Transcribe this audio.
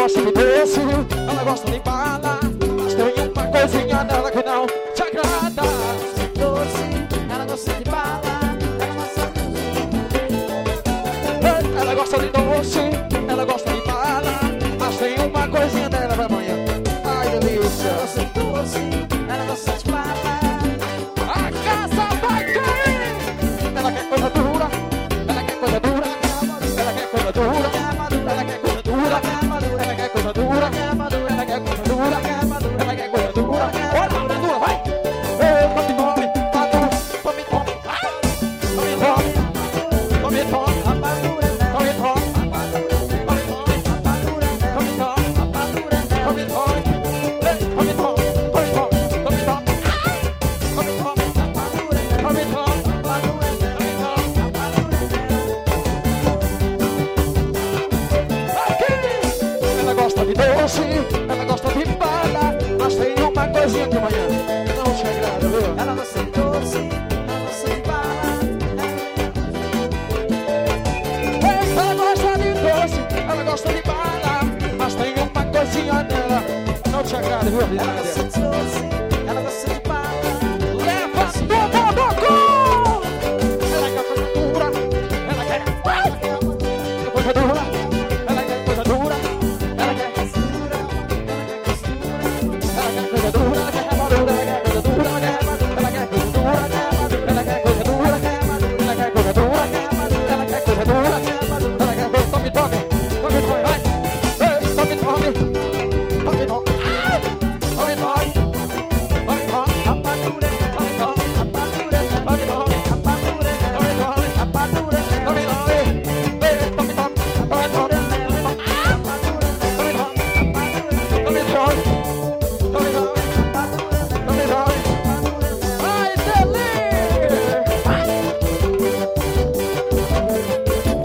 gosta de doce, ela gosta de bala, mas tem uma coisinha nela que não te agrada. Ela gosta de bala, Ela gosta de doce, ela gosta de bala, mas tem uma coisinha dela pra amanhã. Ai, delícia. ela gosta de doce, ela gosta de bala. A casa vai cair. Ela quer coisa dura, ela quer coisa dura, ela quer coisa dura, ela quer coisa dura, ela quer coisa dura, ela quer coisa dura, ela quer coisa dura. Olha, coisa dura, vai. Ei, tome, tome, tome, tome, tome, tome, tome. Ela gosta de doce, ela gosta de bala, mas tem uma coisinha de manhã não te agrada, viu? Ela gosta de doce, ela gosta de bala. Ela gosta de doce, ela gosta de bala, mas tem uma coisinha nela não te agrada, viu? Ela gosta de doce, ela gosta de bala. Leva tudo do cu! Ela quer coisa dura, ela quer coisa dura, ela quer coisa dura, ela quer coisa dura, ela quer coisa dura, ela quer coisa dura, ela quer coisa dura, ela quer coisa dura, ela quer coisa dura, ela quer coisa dura, ela quer coisa dura, ela quer coisa dura, tome, tome, tome, tome, vai, tome, tome,